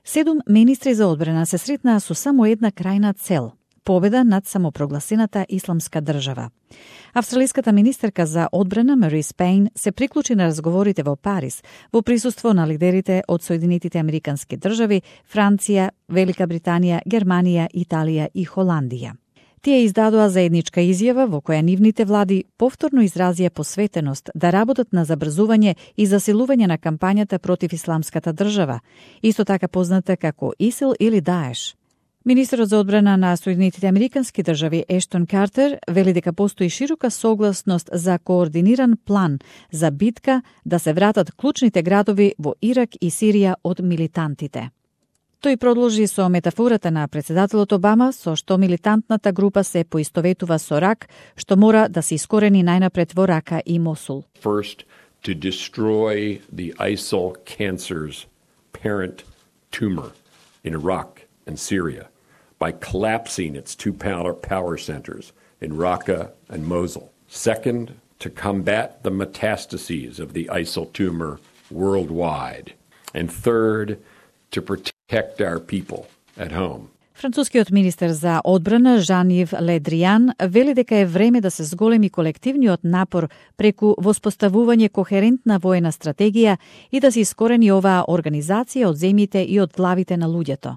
7 министри за одбрана се сретнаа со само една крајна цел – победа над самопрогласената исламска држава. Австралиската министерка за одбрана Марис Пейн се приклучи на разговорите во Париз во присуство на лидерите од Соединетите Американски држави, Франција, Велика Британија, Германија, Италија и Холандија. Тие издадоа заедничка изјава во која нивните влади повторно изразија посветеност да работат на забрзување и засилување на кампањата против исламската држава, исто така позната како ИСИЛ или Даеш. Министерот за одбрана на Соединетите Американски држави Ештон Картер вели дека постои широка согласност за координиран план за битка да се вратат клучните градови во Ирак и Сирија од милитантите. Тој продолжи со метафората на председателот Обама, со што милитантната група се поистоветува со рак, што мора да се искорени најнапред во Рака и Мосул. First, to destroy the ISIL cancer's parent tumor in Iraq and Syria by collapsing its two power centers in Raqqa and Mosul. Second, to combat the metastases of the ISIL tumor worldwide. And third, to protect our people at home. Францускиот министер за одбрана Жан-Йв Ле Дриан вели дека е време да се зголеми колективниот напор преку воспоставување кохерентна воена стратегија и да се искорени оваа организација од земјите и од главите на луѓето.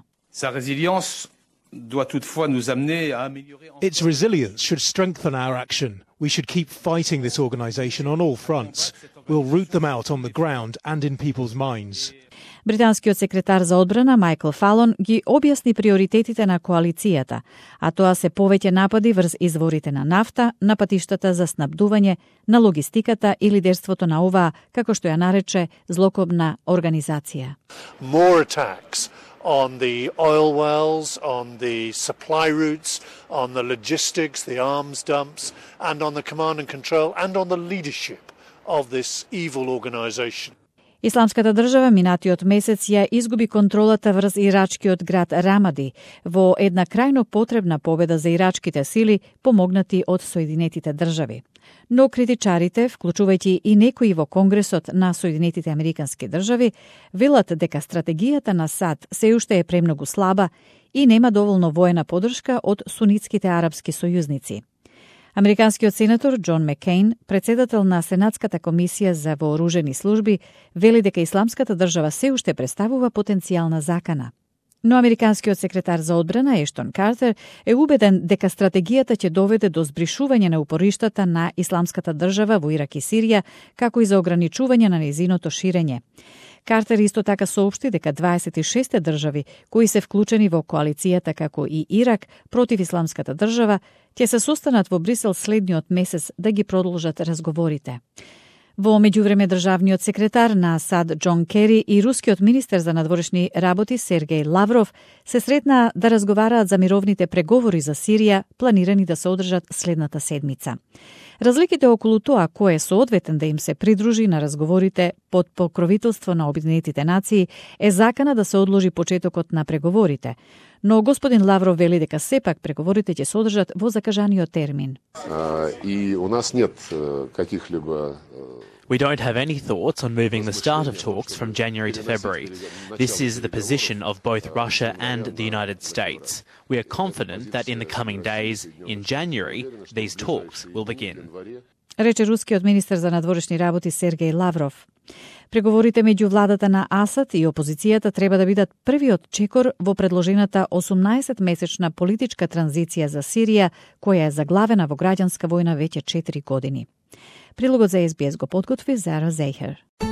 Its resilience should strengthen our action. We should keep fighting this organization on all fronts. We'll root them out on the ground and in people's minds. Британскиот секретар за одбрана Майкл Фалон ги објасни приоритетите на коалицијата, а тоа се повеќе напади врз изворите на нафта, на патиштата за снабдување, на логистиката и лидерството на оваа, како што ја нарече, злокобна организација. More attacks on the oil wells, on the supply routes, on the logistics, the arms dumps, and on the command and control, and on the leadership of this evil organization. Исламската држава минатиот месец ја изгуби контролата врз ирачкиот град Рамади во една крајно потребна победа за ирачките сили помогнати од Соединетите држави. Но критичарите, вклучувајќи и некои во Конгресот на Соединетите Американски држави, велат дека стратегијата на САД се уште е премногу слаба и нема доволно воена поддршка од сунитските арапски сојузници. Американскиот сенатор Џон Маккейн, председател на Сенатската комисија за вооружени служби, вели дека исламската држава се уште представува потенцијална закана. Но американскиот секретар за одбрана Ештон Картер е убеден дека стратегијата ќе доведе до збришување на упориштата на исламската држава во Ирак и Сирија, како и за ограничување на нејзиното ширење. Картер исто така соопшти дека 26 држави кои се вклучени во коалицијата како и Ирак против исламската држава ќе се состанат во Брисел следниот месец да ги продолжат разговорите. Во меѓувреме државниот секретар на САД Џон Кери и рускиот министер за надворешни работи Сергеј Лавров се сретнаа да разговараат за мировните преговори за Сирија, планирани да се одржат следната седмица. Разликите околу тоа кој е соодветен да им се придружи на разговорите под покровителство на Обединетите нации е закана да се одложи почетокот на преговорите. Но господин Лавров вели дека сепак преговорите ќе се одржат во закажаниот термин. И у нас нет каких-либо We don't have any thoughts on moving the start of talks from January to February. This is the position of both Russia and the United States. We are confident that in the coming days, in January, these talks will begin. Рече рускиот министер за надворешни работи Сергеј Лавров. Преговорите меѓу владата на Асад и опозицијата треба да бидат првиот чекор во предложената 18-месечна политичка транзиција за Сирија, која е заглавена во граѓанска војна веќе 4 години. Прилогот за SBS го подготви Зара Зейхер.